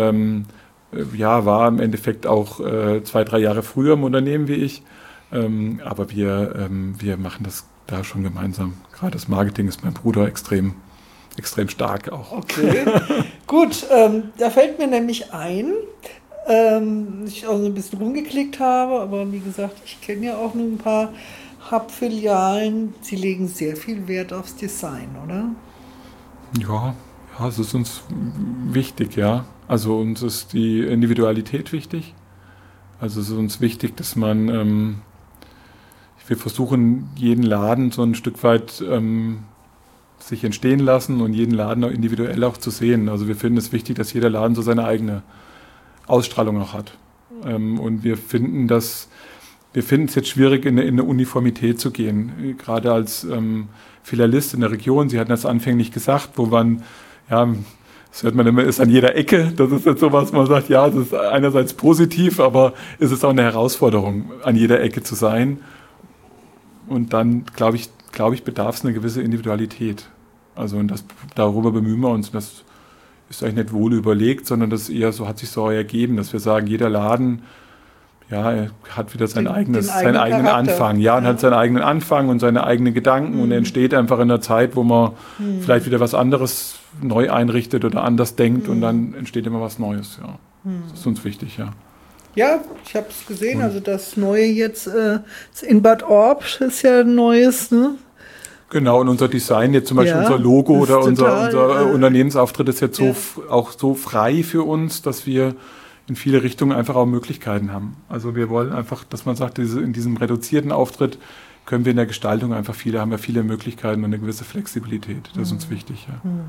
war im Endeffekt auch 2-3 Jahre früher im Unternehmen wie ich. Aber wir machen das da schon gemeinsam. Gerade das Marketing ist mein Bruder extrem stark auch. Okay, gut. Da fällt mir nämlich ein, ich auch so ein bisschen rumgeklickt habe, aber wie gesagt, ich kenne ja auch nur ein paar Hub-Filialen. Sie legen sehr viel Wert aufs Design, oder? Ja, es ist uns wichtig, ja. Also uns ist die Individualität wichtig. Also es ist uns wichtig, dass man, wir versuchen jeden Laden so ein Stück weit sich entstehen lassen und jeden Laden auch individuell auch zu sehen. Also wir finden es wichtig, dass jeder Laden so seine eigene Ausstrahlung auch hat. Und wir finden es jetzt schwierig, in eine Uniformität zu gehen. Gerade als Filialist in der Region, Sie hatten das anfänglich gesagt, wo man, das hört man immer, ist an jeder Ecke. Das ist jetzt so was, man sagt, das ist einerseits positiv, aber es ist auch eine Herausforderung, an jeder Ecke zu sein. Und dann, glaube ich, bedarf es eine gewisse Individualität. Also und darüber bemühen wir uns. Das ist eigentlich nicht wohl überlegt, sondern das eher so hat sich so ergeben, dass wir sagen, jeder Laden er hat wieder seinen eigenen Anfang. Und hat seinen eigenen Anfang und seine eigenen Gedanken und er entsteht einfach in einer Zeit, wo man vielleicht wieder was anderes neu einrichtet oder anders denkt und dann entsteht immer was Neues. Ja. Das ist uns wichtig, Ja, ich habe es gesehen, also das Neue jetzt in Bad Orb ist ja ein neues, ne? Genau, und unser Design, jetzt zum Beispiel unser Logo oder unser Unternehmensauftritt ist jetzt auch so frei für uns, dass wir in viele Richtungen einfach auch Möglichkeiten haben. Also wir wollen einfach, dass man sagt, in diesem reduzierten Auftritt können wir in der Gestaltung einfach haben wir viele Möglichkeiten und eine gewisse Flexibilität. Das ist uns wichtig,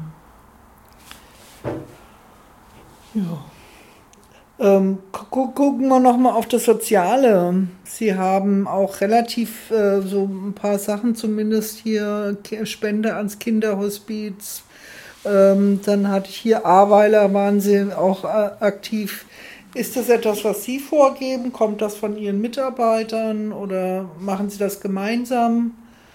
Gucken wir nochmal auf das Soziale. Sie haben auch relativ so ein paar Sachen, zumindest hier Spende ans Kinderhospiz. Dann hatte ich hier Ahrweiler, waren Sie auch aktiv. Ist das etwas, was Sie vorgeben? Kommt das von Ihren Mitarbeitern oder machen Sie das gemeinsam?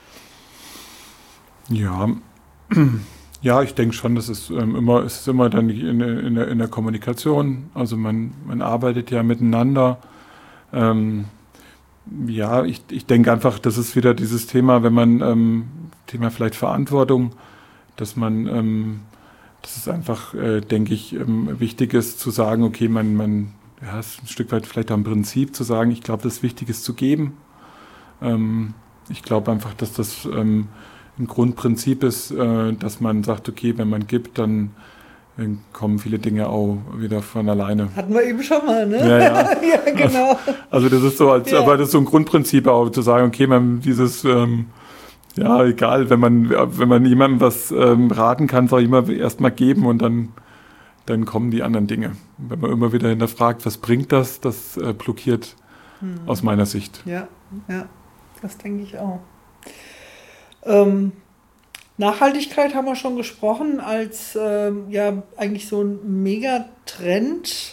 Ja, ich denke schon, dass es ist immer dann in der Kommunikation. Also man arbeitet ja miteinander. Ja, ich denke einfach, das ist wieder dieses Thema, wenn man, Thema vielleicht Verantwortung, dass es einfach, denke ich, wichtig ist zu sagen, okay, ja, ist ein Stück weit vielleicht auch ein Prinzip zu sagen, ich glaube, das Wichtige ist zu geben. Ich glaube einfach, dass das ein Grundprinzip ist, dass man sagt, okay, wenn man gibt, dann kommen viele Dinge auch wieder von alleine. Hatten wir eben schon mal, ne? Ja, ja. Ja, genau. Also das ist so, aber das ist so ein Grundprinzip auch, zu sagen, okay, man dieses, ja, egal, wenn man jemandem was raten kann, soll ich immer erst mal geben und dann kommen die anderen Dinge. Wenn man immer wieder hinterfragt, was bringt das blockiert aus meiner Sicht. Ja, das denke ich auch. Nachhaltigkeit haben wir schon gesprochen, als eigentlich so ein Megatrend.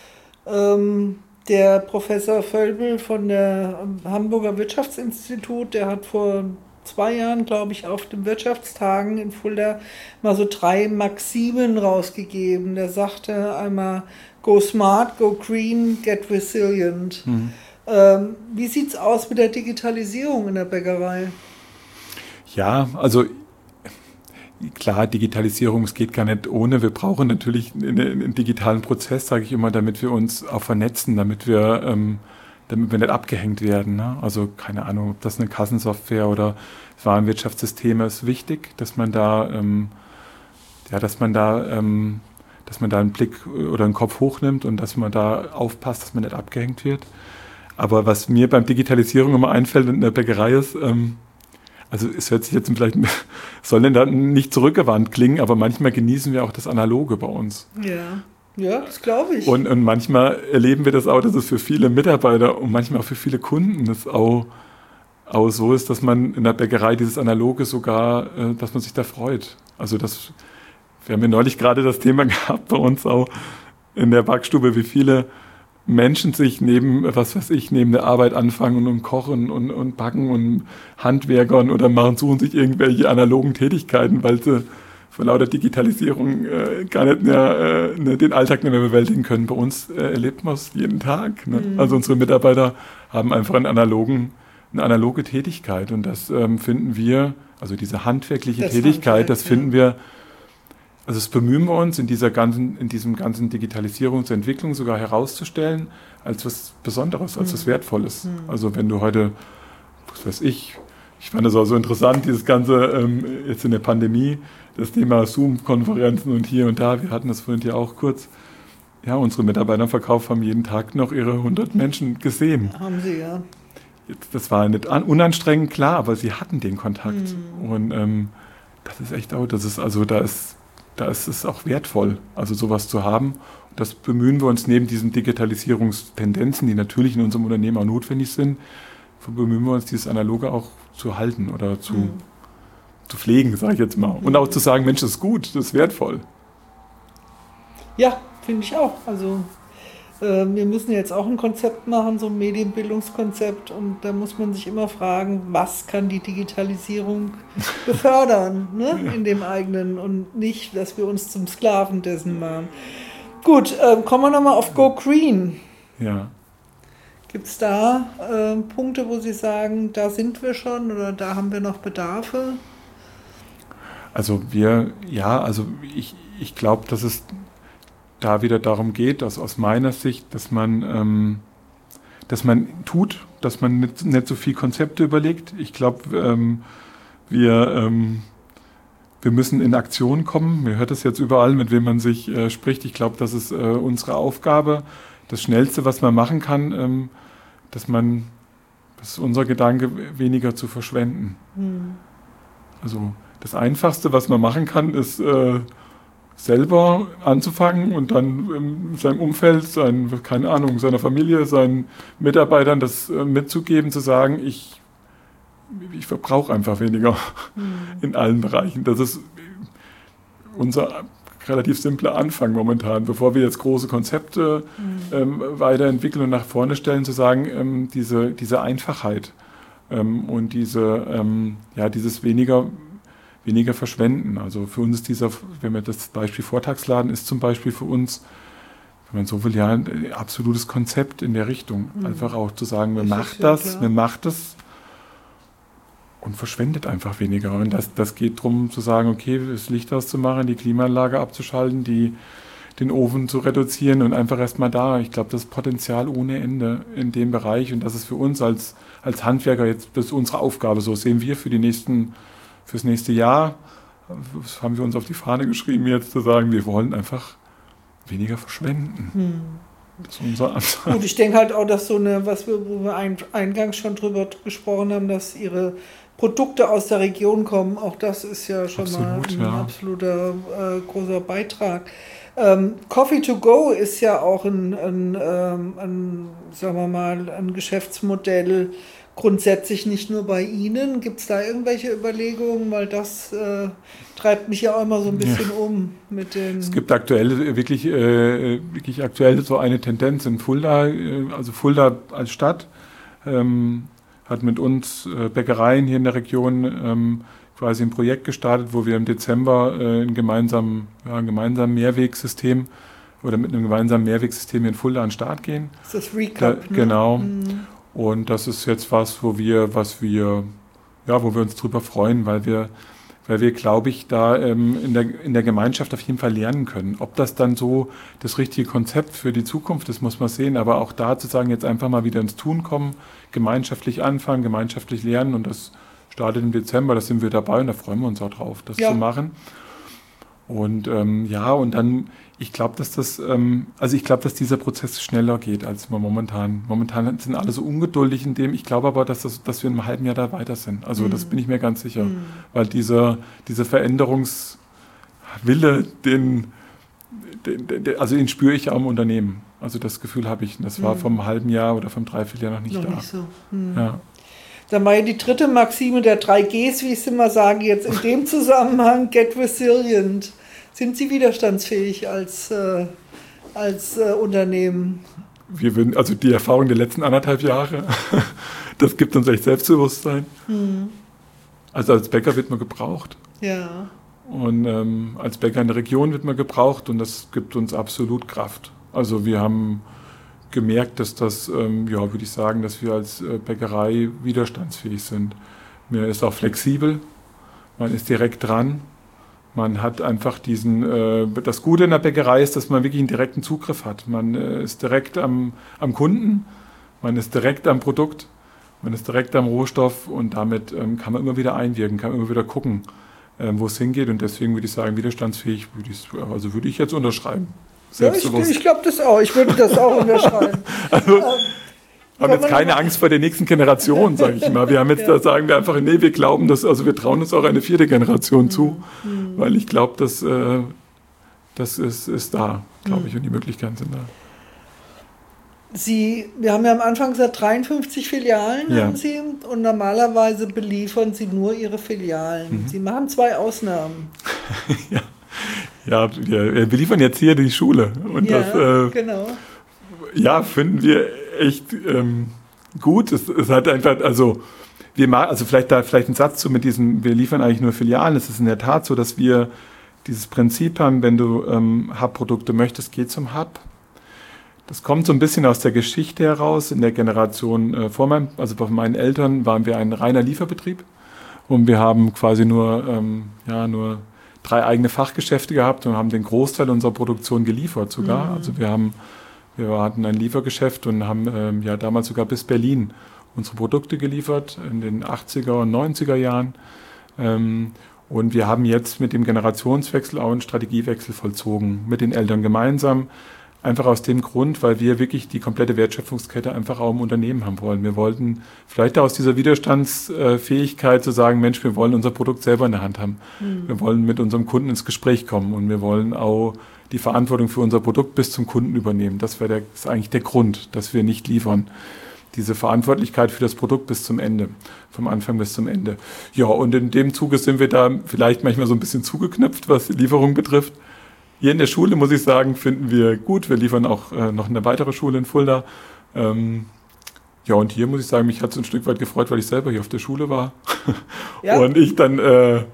Der Professor Völbel von der Hamburger Wirtschaftsinstitut, der hat vor 2 Jahren, glaube ich, auf den Wirtschaftstagen in Fulda mal so 3 Maximen rausgegeben. Der sagte einmal, go smart, go green, get resilient. Wie sieht es aus mit der Digitalisierung in der Bäckerei? Ja, also klar, Digitalisierung, es geht gar nicht ohne. Wir brauchen natürlich einen digitalen Prozess, sage ich immer, damit wir uns auch vernetzen, damit wir nicht abgehängt werden. Ne? Also keine Ahnung, ob das eine Kassensoftware oder Warenwirtschaftssysteme ist wichtig, dass man da einen Blick oder einen Kopf hochnimmt und dass man da aufpasst, dass man nicht abgehängt wird. Aber was mir beim Digitalisierung immer einfällt in der Bäckerei ist, also es hört sich jetzt vielleicht, soll denn da nicht zurückgewandt klingen, aber manchmal genießen wir auch das Analoge bei uns. Ja, das glaube ich. Und manchmal erleben wir das auch, dass es für viele Mitarbeiter und manchmal auch für viele Kunden das auch so ist, dass man in der Bäckerei dieses Analoge sogar, dass man sich da freut. Also wir haben ja neulich gerade das Thema gehabt bei uns auch in der Backstube, wie viele Menschen sich neben der Arbeit anfangen und kochen und backen und Handwerkern oder suchen sich irgendwelche analogen Tätigkeiten, weil sie vor lauter Digitalisierung gar nicht mehr den Alltag nicht mehr bewältigen können. Bei uns erlebt man es jeden Tag. Ne? Also unsere Mitarbeiter haben einfach eine analoge Tätigkeit und das finden wir, also diese handwerkliche Tätigkeit, das finden wir, also das bemühen wir uns in diesem ganzen Digitalisierungsentwicklung sogar herauszustellen als was Besonderes, als was Wertvolles. Also wenn du heute, was weiß ich fand das auch so interessant, dieses ganze, jetzt in der Pandemie, das Thema Zoom-Konferenzen und hier und da, wir hatten das vorhin ja auch kurz, ja, unsere Mitarbeiter im Verkauf haben jeden Tag noch ihre 100 Menschen gesehen. Haben sie, ja. Das war nicht unanstrengend, klar, aber sie hatten den Kontakt. Und das ist echt auch, da ist es auch wertvoll, also sowas zu haben. Das bemühen wir uns neben diesen Digitalisierungstendenzen, die natürlich in unserem Unternehmen auch notwendig sind, bemühen wir uns, dieses Analoge auch zu halten oder zu pflegen, sage ich jetzt mal. Und auch zu sagen, Mensch, das ist gut, das ist wertvoll. Ja, finde ich auch. Also wir müssen jetzt auch ein Konzept machen, so ein Medienbildungskonzept, und da muss man sich immer fragen, was kann die Digitalisierung befördern, ne? In dem eigenen, und nicht, dass wir uns zum Sklaven dessen machen. Gut, kommen wir nochmal auf Go Green. Ja. Gibt es da Punkte, wo Sie sagen, da sind wir schon oder da haben wir noch Bedarfe? Also ich glaube, dass es da wieder darum geht, dass aus meiner Sicht, dass man nicht so viel Konzepte überlegt. Ich glaube, wir müssen in Aktion kommen. Man hört das jetzt überall, mit wem man sich spricht. Ich glaube, das ist unsere Aufgabe. Das Schnellste, was man machen kann, das ist unser Gedanke, weniger zu verschwenden. Also das Einfachste, was man machen kann, ist selber anzufangen und dann seinem Umfeld, seiner Familie, seinen Mitarbeitern das mitzugeben, zu sagen, ich verbrauche einfach weniger in allen Bereichen. Das ist unser relativ simpler Anfang momentan, bevor wir jetzt große Konzepte weiterentwickeln und nach vorne stellen, zu sagen, diese Einfachheit und dieses weniger verschwenden. Also für uns ist wenn wir das Beispiel Vortagsladen ist zum Beispiel für uns, wenn man so will, ja, ein absolutes Konzept in der Richtung. Einfach auch zu sagen, man macht das und verschwendet einfach weniger. Und das geht darum zu sagen, okay, das Licht auszumachen, die Klimaanlage abzuschalten, den Ofen zu reduzieren und einfach erstmal da. Ich glaube, das ist Potenzial ohne Ende in dem Bereich und das ist für uns als Handwerker jetzt, das ist unsere Aufgabe. So sehen wir fürs nächste Jahr, das haben wir uns auf die Fahne geschrieben, jetzt zu sagen, wir wollen einfach weniger verschwenden. Das ist unser Ansatz. Gut, ich denke halt auch, dass wo wir eingangs schon drüber gesprochen haben, dass ihre Produkte aus der Region kommen, auch das ist ja schon ein absoluter großer Beitrag. Coffee to go ist ja auch ein sagen wir mal, ein Geschäftsmodell grundsätzlich nicht nur bei Ihnen. Gibt es da irgendwelche Überlegungen? Weil das treibt mich ja auch immer so ein bisschen um mit den... Es gibt aktuell wirklich aktuell so eine Tendenz in Fulda, also Fulda als Stadt hat mit uns Bäckereien hier in der Region quasi ein Projekt gestartet, wo wir im Dezember ein gemeinsames Mehrwegsystem oder mit einem gemeinsamen Mehrwegsystem in Fulda an den Start gehen. Das ist das Recap, ne? Genau. Und das ist jetzt was, wo wir uns drüber freuen, weil wir, glaube ich, da in der Gemeinschaft auf jeden Fall lernen können. Ob das dann so das richtige Konzept für die Zukunft ist, muss man sehen. Aber auch da zu sagen, jetzt einfach mal wieder ins Tun kommen, gemeinschaftlich anfangen, gemeinschaftlich lernen. Und das startet im Dezember, da sind wir dabei und da freuen wir uns auch drauf, das zu machen. Und und dann, ich glaube, dass dass dieser Prozess schneller geht als man momentan. Momentan sind alle so ungeduldig in dem. Ich glaube aber, dass wir in einem halben Jahr da weiter sind. Also das bin ich mir ganz sicher. Weil dieser Veränderungswille, den spüre ich ja im Unternehmen. Also das Gefühl habe ich. Das war vom halben Jahr oder vom Dreivierteljahr noch nicht da. Nicht so. Ja. Dann war ja die dritte Maxime der 3 Gs, wie ich es immer sage, jetzt in dem Zusammenhang, get resilient. Sind Sie widerstandsfähig als Unternehmen? Also die Erfahrung der letzten 1,5 Jahre, das gibt uns echt Selbstbewusstsein. Also als Bäcker wird man gebraucht. Ja. Und als Bäcker in der Region wird man gebraucht und das gibt uns absolut Kraft. Also wir haben gemerkt, dass würde ich sagen, dass wir als Bäckerei widerstandsfähig sind. Man ist auch flexibel, man ist direkt dran, man hat einfach das Gute in der Bäckerei ist, dass man wirklich einen direkten Zugriff hat. Man ist direkt am Kunden, man ist direkt am Produkt, man ist direkt am Rohstoff und damit kann man immer wieder einwirken, kann immer wieder gucken, wo es hingeht und deswegen würde ich sagen, widerstandsfähig würde ich jetzt unterschreiben. Ja, ich glaube das auch. Ich würde das auch unterschreiben. Also, haben jetzt keine Angst vor der nächsten Generation, sage ich mal. Wir haben jetzt, da sagen wir einfach, nee, wir glauben, wir trauen uns auch eine 4. Generation zu, weil ich glaube, das ist da, glaube ich, und die Möglichkeiten sind da. Wir haben ja am Anfang gesagt, 53 Filialen haben Sie und normalerweise beliefern Sie nur Ihre Filialen. Sie machen 2 Ausnahmen. Ja, wir liefern jetzt hier die Schule und genau. Ja, finden wir echt gut. Es hat einfach, vielleicht ein Satz zu mit diesem, wir liefern eigentlich nur Filialen. Es ist in der Tat so, dass wir dieses Prinzip haben, wenn du Hub-Produkte möchtest, geh zum Hub. Das kommt so ein bisschen aus der Geschichte heraus. In der Generation bei meinen Eltern waren wir ein reiner Lieferbetrieb und wir haben quasi nur 3 eigene Fachgeschäfte gehabt und haben den Großteil unserer Produktion geliefert sogar. Also wir hatten ein Liefergeschäft und haben damals sogar bis Berlin unsere Produkte geliefert in den 80er und 90er Jahren. Und wir haben jetzt mit dem Generationswechsel auch einen Strategiewechsel vollzogen, mit den Eltern gemeinsam. Einfach aus dem Grund, weil wir wirklich die komplette Wertschöpfungskette einfach auch im Unternehmen haben wollen. Wir wollten vielleicht aus dieser Widerstandsfähigkeit zu sagen, Mensch, wir wollen unser Produkt selber in der Hand haben. Wir wollen mit unserem Kunden ins Gespräch kommen und wir wollen auch die Verantwortung für unser Produkt bis zum Kunden übernehmen. Das ist eigentlich der Grund, dass wir nicht liefern. Diese Verantwortlichkeit für das Produkt bis zum Ende, vom Anfang bis zum Ende. Ja, und in dem Zuge sind wir da vielleicht manchmal so ein bisschen zugeknüpft, was die Lieferung betrifft. Hier in der Schule, muss ich sagen, finden wir gut. Wir liefern auch noch eine weitere Schule in Fulda. Und hier muss ich sagen, mich hat es ein Stück weit gefreut, weil ich selber hier auf der Schule war. Ja. Und ich dann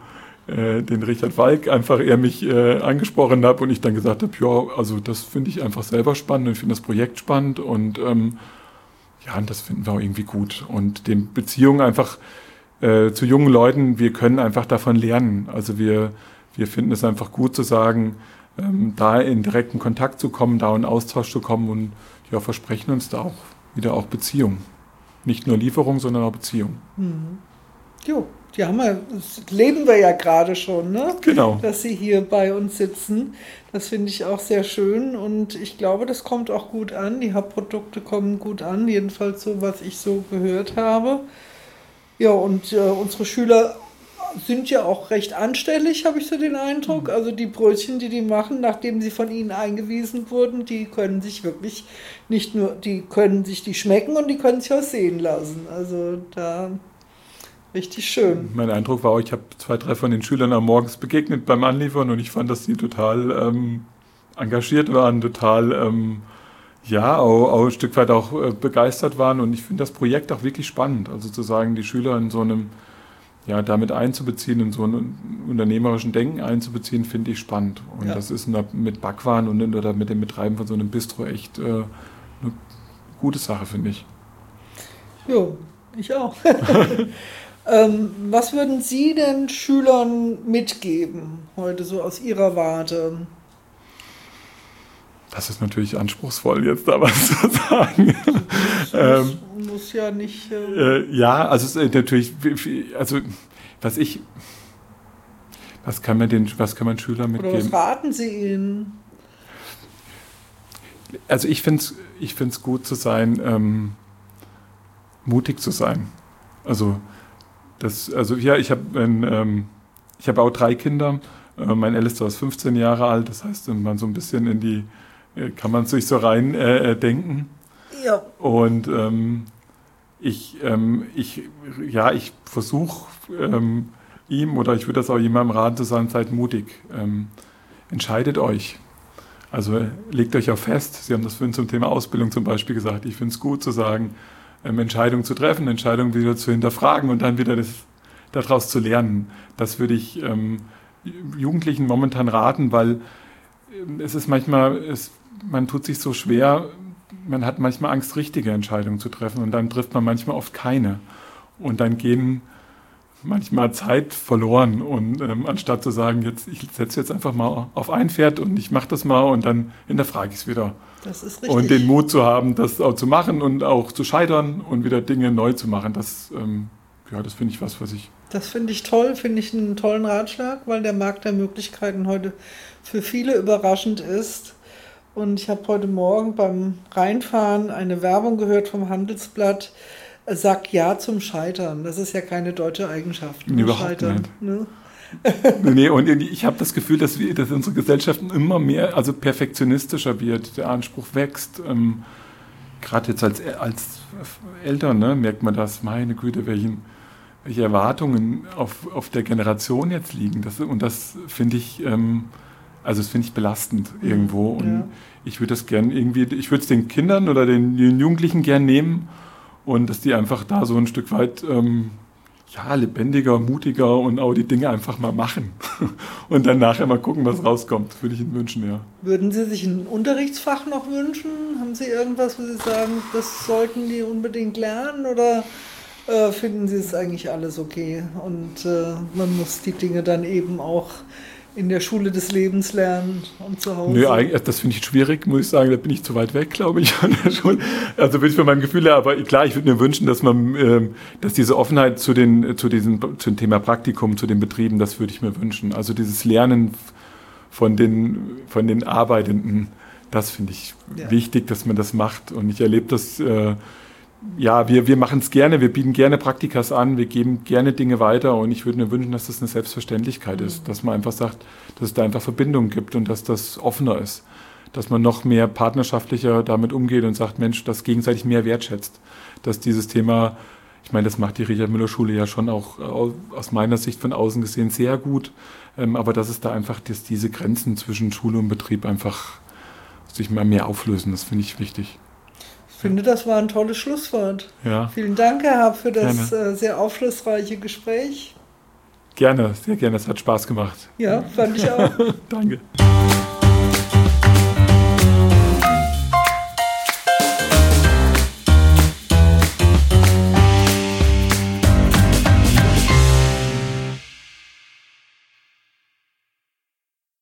den Richard Walk einfach mich angesprochen habe und ich dann gesagt habe, ja, also das finde ich einfach selber spannend und ich finde das Projekt spannend und und das finden wir auch irgendwie gut. Und den Beziehungen einfach zu jungen Leuten, wir können einfach davon lernen. Also wir finden es einfach gut zu sagen, da in direkten Kontakt zu kommen, da in Austausch zu kommen und ja, versprechen uns da auch wieder auch Beziehung. Nicht nur Lieferung, sondern auch Beziehung. Mhm. Jo, das leben wir ja gerade schon, ne? Genau. Dass Sie hier bei uns sitzen. Das finde ich auch sehr schön und ich glaube, das kommt auch gut an. Die Hub-Produkte kommen gut an, jedenfalls so, was ich so gehört habe. Ja, und unsere Schüler sind ja auch recht anstellig, habe ich so den Eindruck. Also die Brötchen, die machen, nachdem sie von ihnen eingewiesen wurden, die können sich wirklich nicht nur, die können sich die schmecken und die können sich auch sehen lassen. Also da richtig schön. Mein Eindruck war auch, ich habe 2, 3 von den Schülern am Morgens begegnet beim Anliefern und ich fand, dass die total engagiert waren, total auch ein Stück weit auch begeistert waren und ich finde das Projekt auch wirklich spannend. Also zu sagen, die Schüler in so einem damit einzubeziehen, in so einem unternehmerischen Denken einzubeziehen, finde ich spannend. Und das ist mit Backwaren oder mit dem Betreiben von so einem Bistro echt eine gute Sache, finde ich. Jo, ich auch. Was würden Sie den Schülern mitgeben, heute so aus Ihrer Warte? Das ist natürlich anspruchsvoll, jetzt da was zu sagen. Muss ja nicht... also es ist natürlich, also was kann man Schülern mitgeben? Oder was raten Sie ihnen? Also ich find's gut zu sein, mutig zu sein. Ich habe auch 3 Kinder. Mein Ältester ist 15 Jahre alt, das heißt, man so ein bisschen kann man sich so rein denken. Ja. Und ich versuche ihm oder ich würde das auch jemandem raten zu sagen, seid mutig. Entscheidet euch. Also legt euch auch fest. Sie haben das vorhin zum Thema Ausbildung zum Beispiel gesagt. Ich finde es gut zu sagen, Entscheidungen zu treffen, Entscheidungen wieder zu hinterfragen und dann wieder daraus zu lernen. Das würde ich Jugendlichen momentan raten, weil es ist manchmal, man tut sich so schwer, man hat manchmal Angst, richtige Entscheidungen zu treffen und dann trifft man manchmal oft keine. Und dann gehen manchmal Zeit verloren und anstatt zu sagen, ich setze jetzt einfach mal auf ein Pferd und ich mache das mal und dann hinterfrage ich es wieder. Das ist richtig. Und den Mut zu haben, das auch zu machen und auch zu scheitern und wieder Dinge neu zu machen, das finde ich was ich... Das finde ich toll, finde ich einen tollen Ratschlag, weil der Markt der Möglichkeiten heute für viele überraschend ist. Und ich habe heute Morgen beim Reinfahren eine Werbung gehört vom Handelsblatt, sag Ja zum Scheitern. Das ist ja keine deutsche Eigenschaft. Überhaupt Scheitern, nicht. Ne? Nee, und ich habe das Gefühl, dass unsere Gesellschaft immer mehr, also perfektionistischer wird, der Anspruch wächst. Gerade jetzt als Eltern, ne, merkt man das, meine Güte, welche Erwartungen auf der Generation jetzt liegen. Das finde ich, das finde ich belastend irgendwo. Und ich würde das gern ich würde es den Kindern oder den Jugendlichen gern nehmen und dass die einfach da so ein Stück weit lebendiger, mutiger und auch die Dinge einfach mal machen. Und dann nachher mal gucken, was rauskommt. Das würde ich Ihnen wünschen, ja. Würden Sie sich ein Unterrichtsfach noch wünschen? Haben Sie irgendwas, wo Sie sagen, das sollten die unbedingt lernen? Oder finden Sie es eigentlich alles okay? Und man muss die Dinge dann eben auch in der Schule des Lebens lernen und zu Hause? Nö, das finde ich schwierig, muss ich sagen. Da bin ich zu weit weg, glaube ich, von der Schule. Also bin ich von meinem Gefühl her, aber klar, ich würde mir wünschen, dass diese Offenheit zu dem Thema Praktikum, zu den Betrieben, das würde ich mir wünschen. Also dieses Lernen von den Arbeitenden, das finde ich wichtig, dass man das macht. Und ich erlebe das, wir machen es gerne, wir bieten gerne Praktikas an, wir geben gerne Dinge weiter und ich würde mir wünschen, dass das eine Selbstverständlichkeit ist, dass man einfach sagt, dass es da einfach Verbindungen gibt und dass das offener ist, dass man noch mehr partnerschaftlicher damit umgeht und sagt, Mensch, das gegenseitig mehr wertschätzt, dass dieses Thema, ich meine, das macht die Richard-Müller-Schule ja schon auch aus meiner Sicht von außen gesehen sehr gut, aber dass es da einfach diese Grenzen zwischen Schule und Betrieb einfach sich mal mehr auflösen, das finde ich wichtig. Ich finde, das war ein tolles Schlusswort. Ja. Vielen Dank, Herr Happ, für das sehr aufschlussreiche Gespräch. Gerne, sehr gerne. Es hat Spaß gemacht. Ja, fand ich auch. Danke.